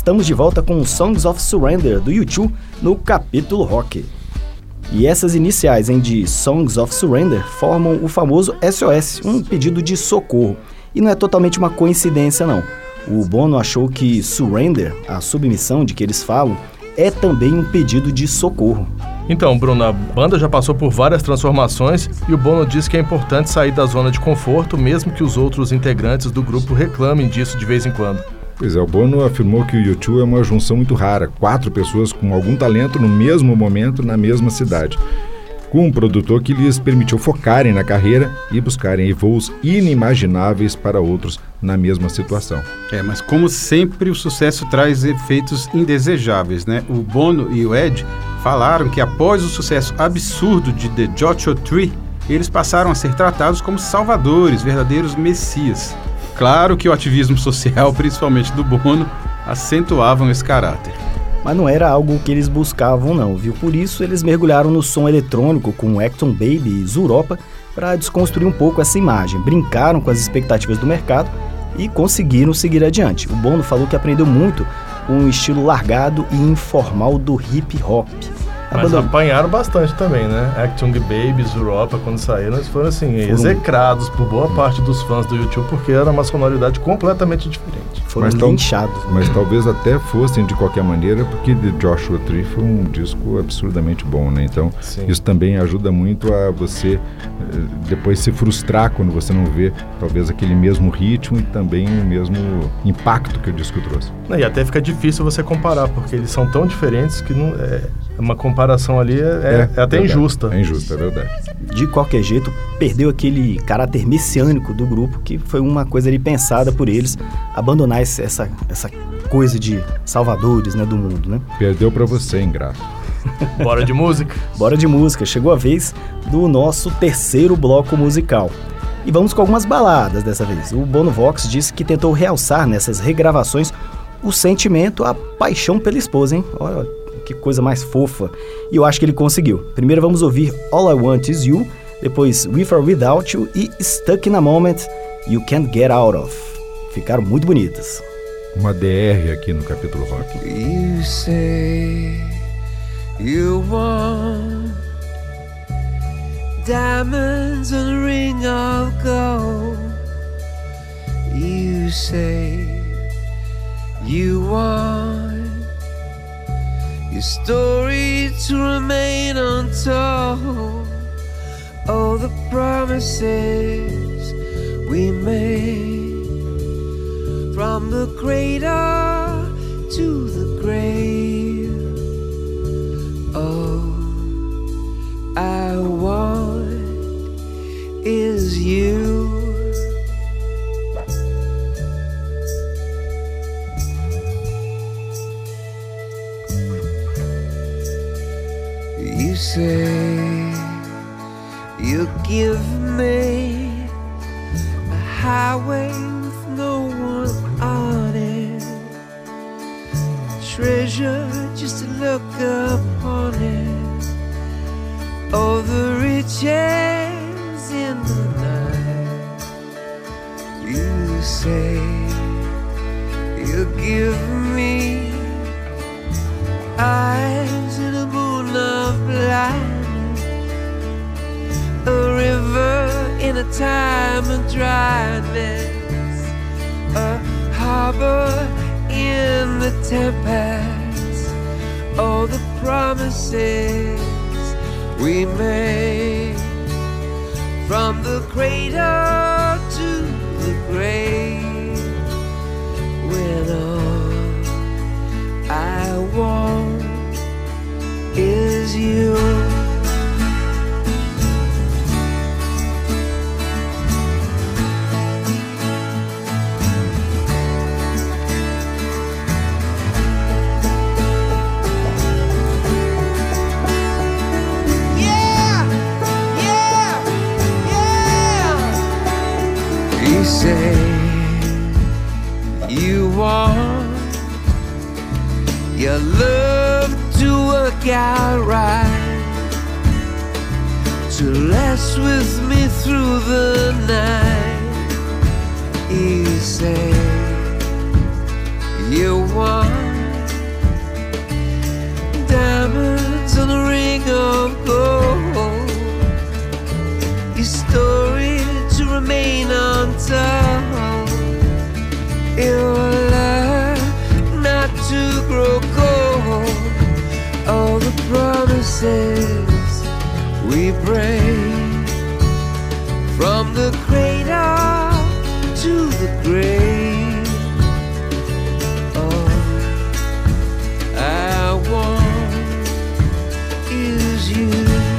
estamos de volta com Songs of Surrender, do U2, no capítulo rock. E essas iniciais de Songs of Surrender formam o famoso SOS, um pedido de socorro. E não é totalmente uma coincidência, não. O Bono achou que surrender, a submissão de que eles falam, é também um pedido de socorro. Então, Bruno, a banda já passou por várias transformações e o Bono diz que é importante sair da zona de conforto, mesmo que os outros integrantes do grupo reclamem disso de vez em quando. Pois é, o Bono afirmou que o U2 é uma junção muito rara, 4 pessoas com algum talento no mesmo momento, na mesma cidade. Com um produtor que lhes permitiu focarem na carreira e buscarem voos inimagináveis para outros na mesma situação. Mas como sempre o sucesso traz efeitos indesejáveis, né? O Bono e o Ed falaram que após o sucesso absurdo de The Joshua Tree, eles passaram a ser tratados como salvadores, verdadeiros messias. Claro que o ativismo social, principalmente do Bono, acentuavam esse caráter. Mas não era algo que eles buscavam não, viu? Por isso eles mergulharam no som eletrônico com Acton Baby e Zuropa para desconstruir um pouco essa imagem. Brincaram com as expectativas do mercado e conseguiram seguir adiante. O Bono falou que aprendeu muito com o estilo largado e informal do hip hop. Mas apanharam bastante também, né? Acton Baby, Zuropa, quando saíram, eles foram execrados por boa parte dos fãs do U2, porque era uma sonoridade completamente diferente. Foram linchados. Mas talvez até fossem de qualquer maneira, porque The Joshua Tree foi um disco absurdamente bom, né? Então, sim, isso também ajuda muito a você depois se frustrar quando você não vê talvez aquele mesmo ritmo e também o mesmo impacto que o disco trouxe. E até fica difícil você comparar, porque eles são tão diferentes que não uma comparação ali é até verdade. Injusta. É injusta, é verdade. De qualquer jeito, perdeu aquele caráter messiânico do grupo, que foi uma coisa ali pensada por eles, abandonar essa coisa de salvadores, né, do mundo, né? Perdeu pra você, ingrato. Bora de música? Bora de música. Chegou a vez do nosso terceiro bloco musical. E vamos com algumas baladas dessa vez. O Bono Vox disse que tentou realçar nessas regravações o sentimento, a paixão pela esposa, hein? Olha que coisa mais fofa. E eu acho que ele conseguiu. Primeiro vamos ouvir All I Want Is You, depois With or Without You e Stuck in a Moment, You Can't Get Out Of. Ficaram muito bonitas. Uma DR aqui no capítulo rock. You say you want diamonds and a ring of gold. You say you want your story to remain untold. Oh, the promises we made from the cradle to the grave. Oh, I want is you. You say you give me a highway with no one on it, treasure just to look upon it. Oh, the riches in the night. You say you give me eyes in a moon of blindness, a river in a time of dryness, a harbor in the tempest. Oh, the promises we made from the cradle to the grave, when all I want is you. You say you want your love to work out right, to last with me through the night. You say you want You'll learn not to grow cold. All the promises we break, from the cradle to the grave. All I want is you.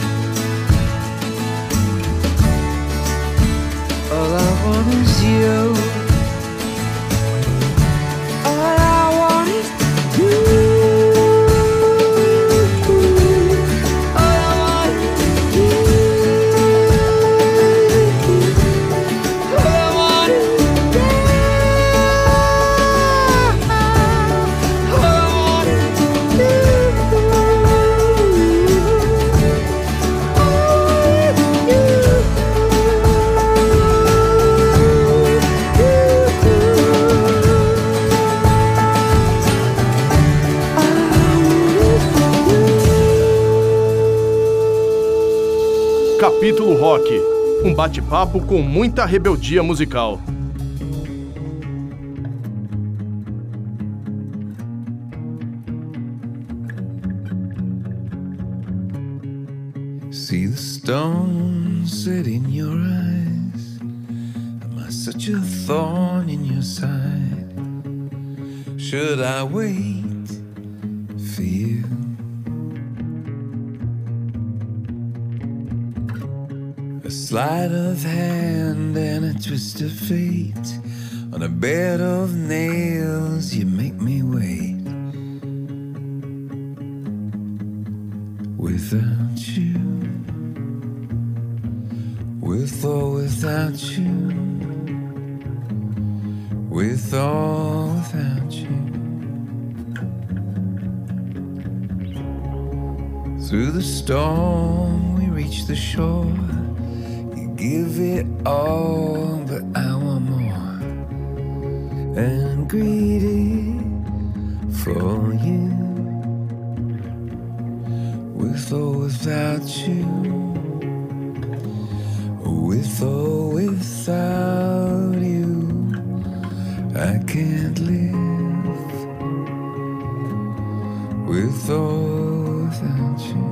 All I want is you. All I want is you. All I want is you. All I want is you. All I want is you. Capítulo Rock, um bate-papo com muita rebeldia musical. See the stone set in your eyes. Am I such a thorn in your side? Should I wait for you? A sleight of hand and a twist of fate. On a bed of nails you make me wait. Without you, with or without you, with or without you. Through the storm we reach the shore. You give it all, but I want more. And greedy for you, with or without you, with or without you, I can't live. With or without you.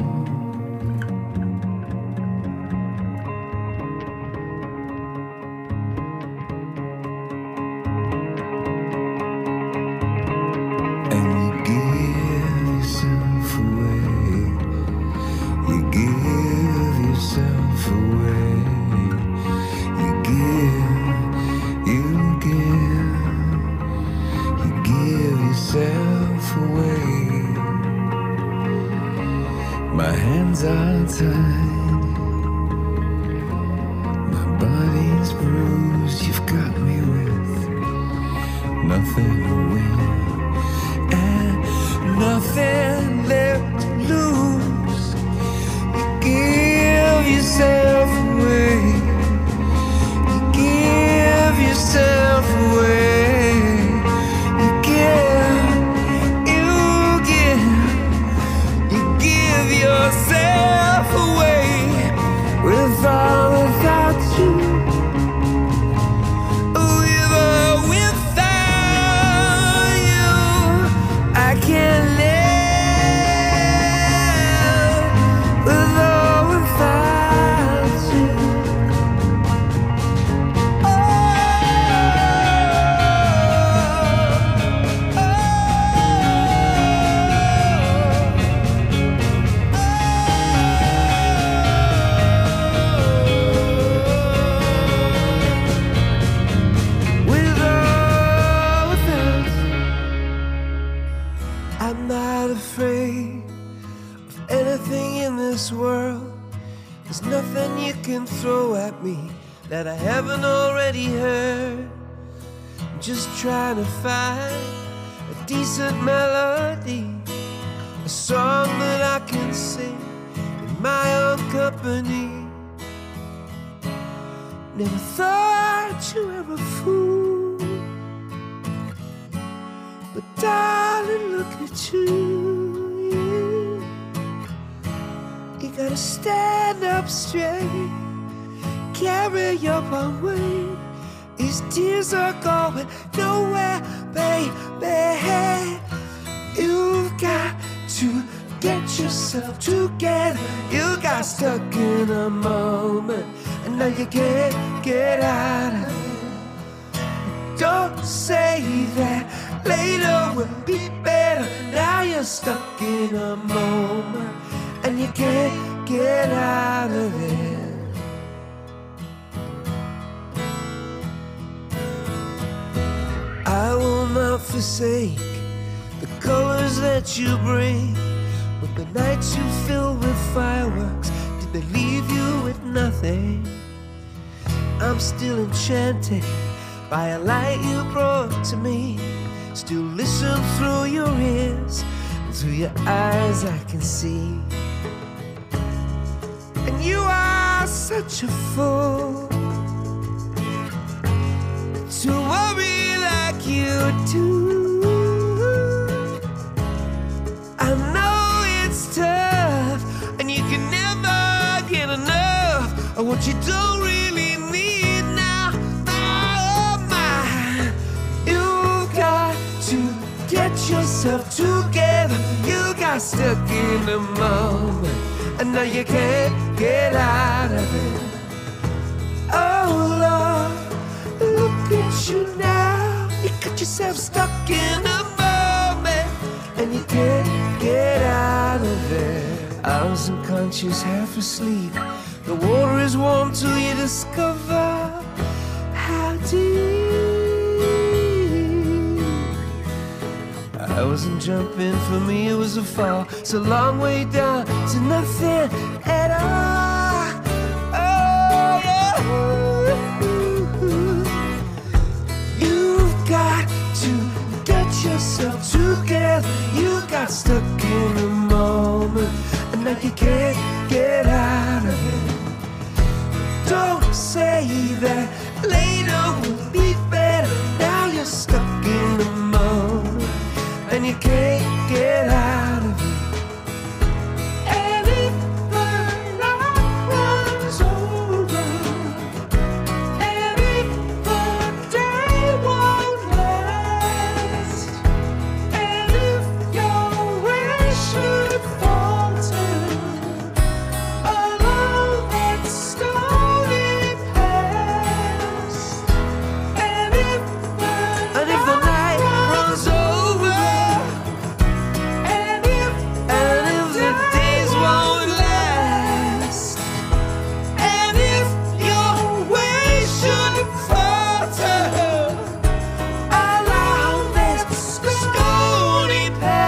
My hands are tied, my body's bruised. You've got me with nothing to win and nothing left to lose. You give yourself away. You give yourself away. Yourself away, with or without you, with or without you, I can't live. With or without you. I'm not afraid of anything in this world. There's nothing you can throw at me that I haven't already heard. I'm just trying to find a decent melody, a song that I can sing in my own company. Never thought you were a fool, but darling, look at you. You gotta stand up straight, carry your own weight, These tears are going nowhere, baby. You've got to get yourself together. You got stuck in a moment, and now you can't get out of it. Don't say that later will be better. Now you're stuck in a moment, and you can't get out of it. I will not forsake the colors that you bring, but the nights you fill with fireworks, did they leave you with nothing? I'm still enchanted by a light you brought to me. Still listen through your ears, and through your eyes I can see. And you are such a fool to worry like you do. I know it's tough, and you can never get enough of what you don't really need now. Oh my, you've got to get yourself together. You got stuck in a moment, and now you can't get out of it. Oh Lord, look at you now. You got yourself stuck in a moment, and you can't get out of it. I was unconscious, half asleep. The water is warm till you discover how deep. I wasn't jumping, for me it was a fall. It's a long way down to nothing at all. Oh yeah. You've got to get yourself together. You got stuck in a moment, and now you can't get out of it. Don't say that later will be better. Now you're stuck in a moment, and you can't get out of it. And if the night runs over, and if the day won't last, and if your wish should falter along that stony past, and if the night runs over, and if the days won't last, and if your way should falter along that stony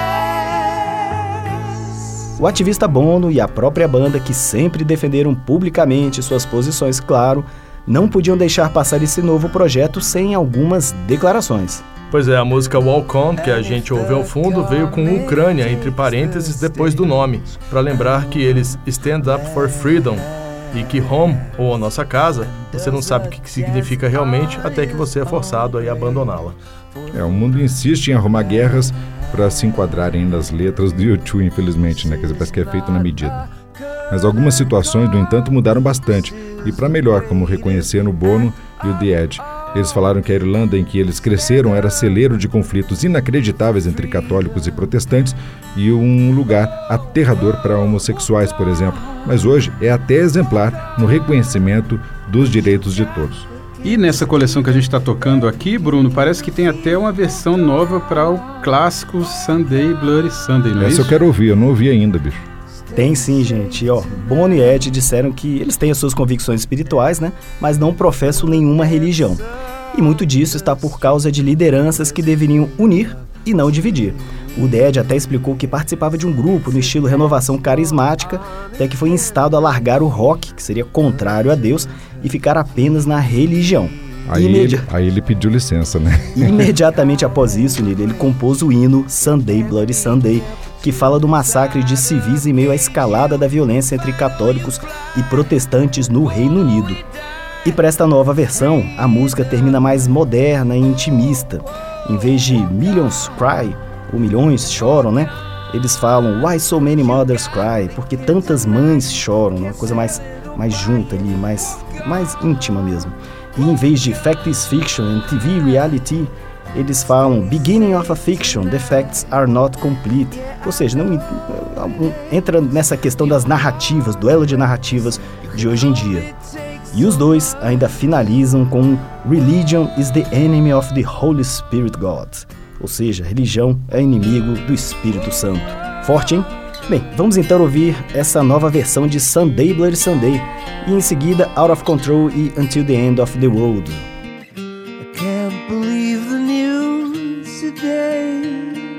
path. O ativista Bono e a própria banda, que sempre defenderam publicamente suas posições, claro, não podiam deixar passar esse novo projeto sem algumas declarações. Pois é, a música Walk On, que a gente ouve ao fundo, veio com Ucrânia entre parênteses depois do nome, para lembrar que eles stand up for freedom e que home, ou a nossa casa, você não sabe o que significa realmente até que você é forçado a abandoná-la. O mundo insiste em arrumar guerras para se enquadrarem nas letras do U2, infelizmente, né? Quer dizer, parece que é feito na medida. Mas algumas situações, no entanto, mudaram bastante, e para melhor, como reconheceram o Bono e o The Edge. Eles falaram que a Irlanda em que eles cresceram era celeiro de conflitos inacreditáveis entre católicos e protestantes e um lugar aterrador para homossexuais, por exemplo. Mas hoje é até exemplar no reconhecimento dos direitos de todos. E nessa coleção que a gente está tocando aqui, Bruno, parece que tem até uma versão nova para o clássico Sunday, Bloody Sunday, não é isso? Essa eu quero ouvir, eu não ouvi ainda, bicho. Tem sim, gente. E, Bono e Ed disseram que eles têm as suas convicções espirituais, né? Mas não professam nenhuma religião. E muito disso está por causa de lideranças que deveriam unir e não dividir. O Ed até explicou que participava de um grupo no estilo renovação carismática, até que foi instado a largar o rock, que seria contrário a Deus, e ficar apenas na religião. Aí ele pediu licença, né? Imediatamente após isso, ele compôs o hino Sunday, Bloody Sunday, que fala do massacre de civis em meio à escalada da violência entre católicos e protestantes no Reino Unido. E para esta nova versão, a música termina mais moderna e intimista. Em vez de Millions Cry, ou Milhões Choram, né? Eles falam Why So Many Mothers Cry, porque tantas mães choram, uma coisa mais junta ali, mais íntima mesmo. E em vez de Fact is Fiction and TV Reality, eles falam Beginning of a Fiction, the facts are not complete. Ou seja, não entra nessa questão das narrativas, duelo de narrativas de hoje em dia. E os dois ainda finalizam com Religion is the enemy of the Holy Spirit God. Ou seja, religião é inimigo do Espírito Santo. Forte, hein? Bem, vamos então ouvir essa nova versão de Sunday Bloody Sunday e em seguida Out of Control e Until the End of the World. I can't believe the news today.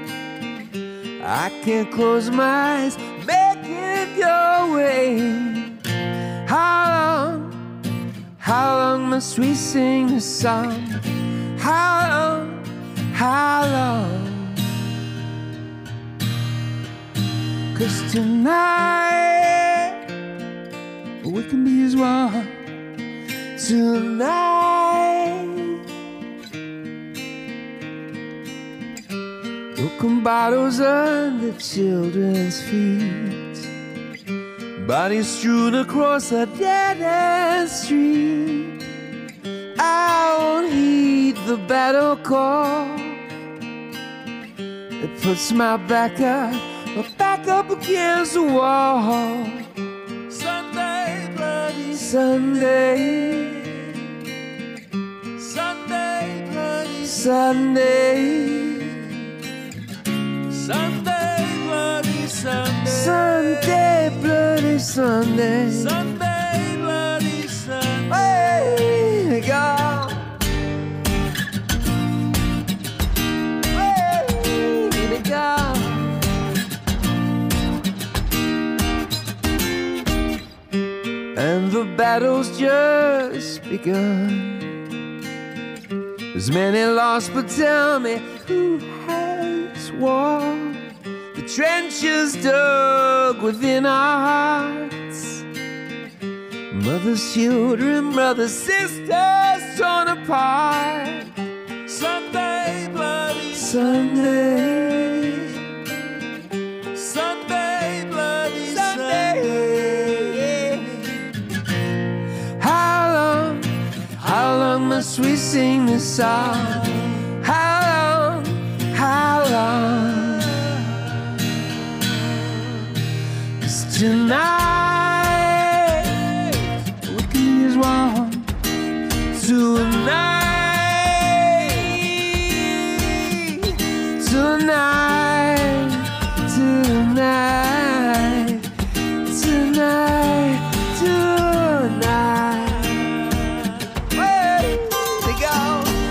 I can't close my eyes, make it go away. How long must we sing this song? How long? 'Cause tonight we can be as one. Tonight broken bottles under children's feet, bodies strewn across a dead-end street. I won't heed the battle call. It puts my back up against the wall. Sunday, bloody Sunday. Sunday, bloody Sunday. Sunday, bloody Sunday. Sunday, bloody Sunday. Sunday, bloody Sunday. Hey, God. Hey, God. And the battle's just begun. There's many lost, but tell me who has won? The trenches dug within our hearts, mothers, children, brothers, sisters torn apart. Sunday, bloody Sunday. Sunday, bloody Sunday. How long must we sing this song? How long? 'Cause tonight we can be as one. Tonight, tonight, tonight, tonight. Hey, they go.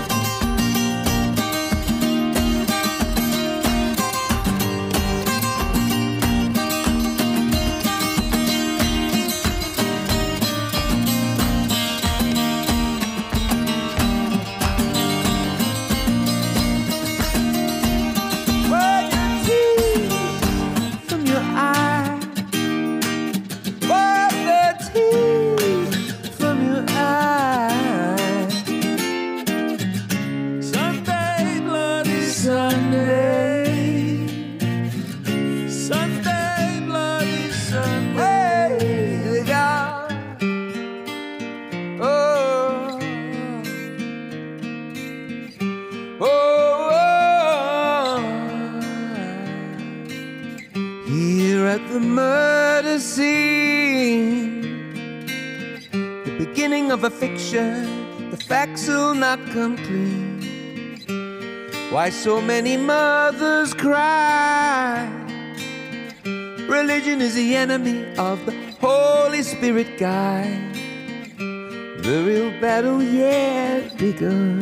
Here at the murder scene, the beginning of a fiction, the facts will not come clean. Why so many mothers cry? Religion is the enemy of the Holy Spirit guide. The real battle yet begun.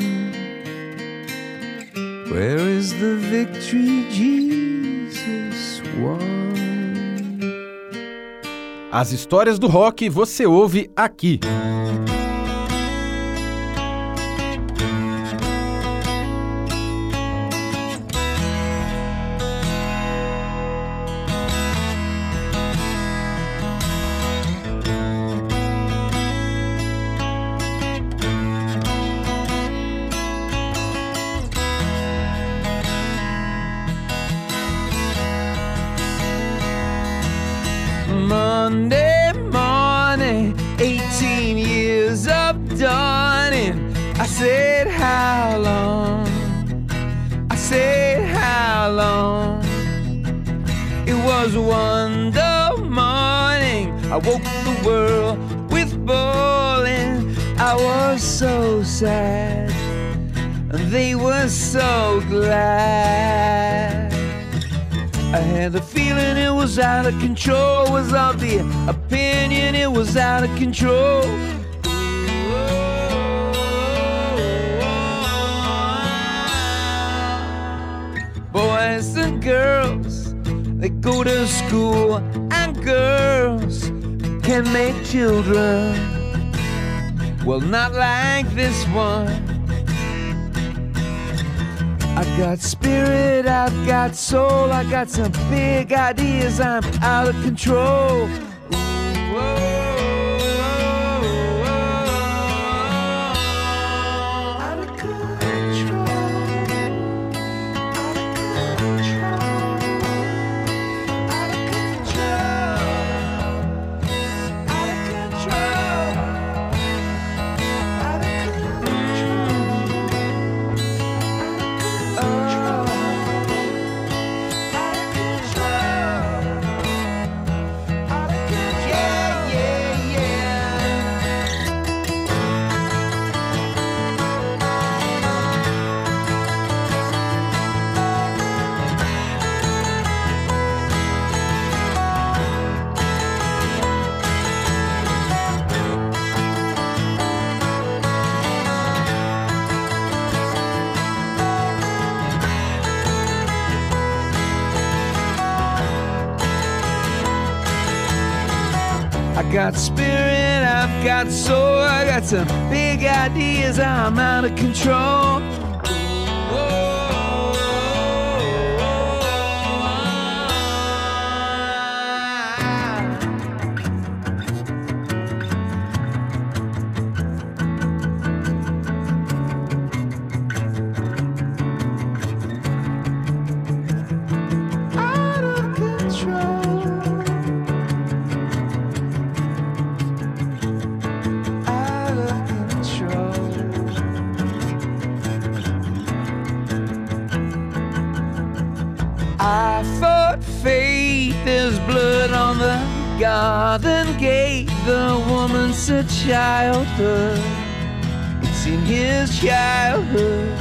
Where is the victory Jesus won? As histórias do rock você ouve aqui. Monday morning, 18 years of dawning. said, how long? I said, how long? It was Wonder morning. I woke the world with bowling. I was so sad, and they were so glad. I had the feeling it was out of control. Was of the opinion it was out of control. Boys and girls, they go to school, and girls can make children. Well, not like this one. I got spirit, I've got soul, I got some big ideas, I'm out of control. I got spirit, I've got soul, I got some big ideas, I'm out of control. I fought fate, there's blood on the garden gate. The woman's a childhood, it's in his childhood.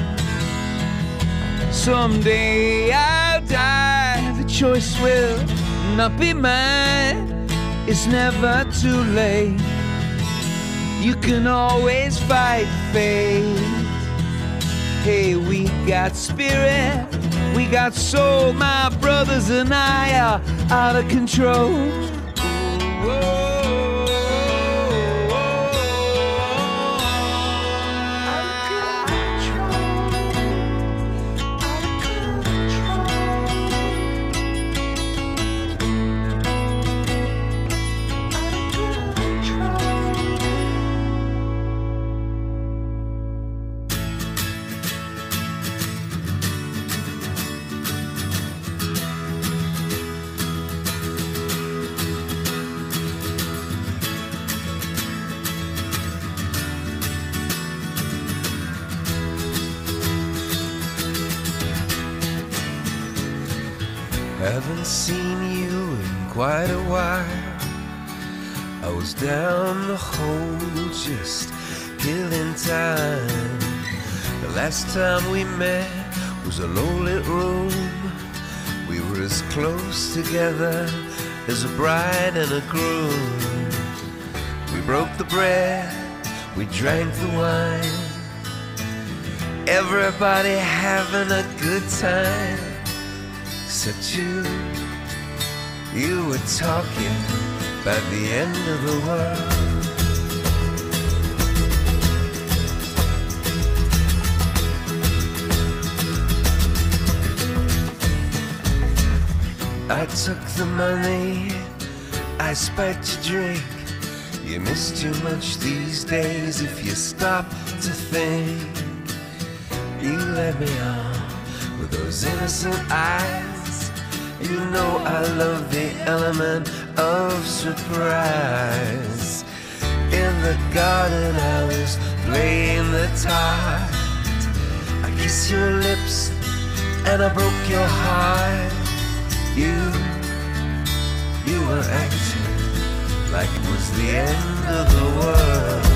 Someday I'll die, the choice will not be mine. It's never too late, you can always fight fate. Hey, we got spirit, we got soul, my brothers and I are out of control. Haven't seen you in quite a while. I was down the hole just killing time. The last time we met was a low-lit room. We were as close together as a bride and a groom. We broke the bread, we drank the wine. Everybody having a good time. Except you were talking about the end of the world. I took the money, I spiked your drink. You miss too much these days if you stop to think. You let me on with those innocent eyes. You know I love the element of surprise. In the garden I was playing the tide. I kissed your lips and I broke your heart. You were acting like it was the end of the world.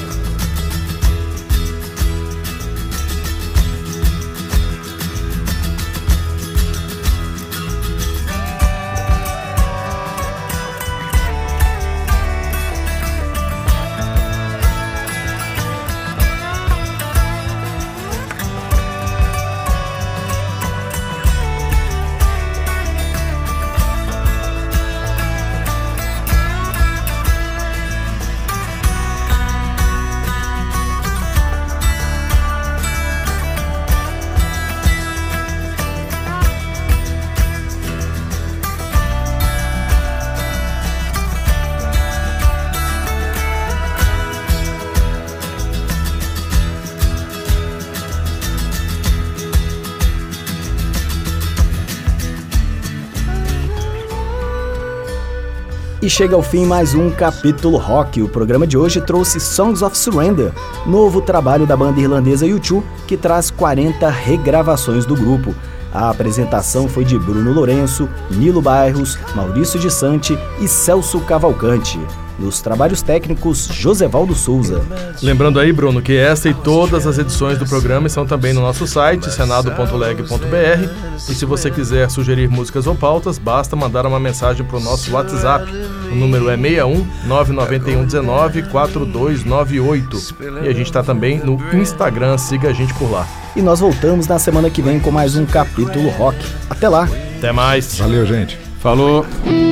E chega ao fim mais um Capítulo Rock. O programa de hoje trouxe Songs of Surrender, novo trabalho da banda irlandesa U2, que traz 40 regravações do grupo. A apresentação foi de Bruno Lourenço, Nilo Bairros, Maurício de Santi e Celso Cavalcante. Nos trabalhos técnicos, Josevaldo Souza. Lembrando aí, Bruno, que esta e todas as edições do programa estão também no nosso site, senado.leg.br. E se você quiser sugerir músicas ou pautas, basta mandar uma mensagem para o nosso WhatsApp. O número é 61 991 19 4298. E a gente está também no Instagram, siga a gente por lá. E nós voltamos na semana que vem com mais um Capítulo Rock. Até lá! Até mais! Valeu, gente! Falou!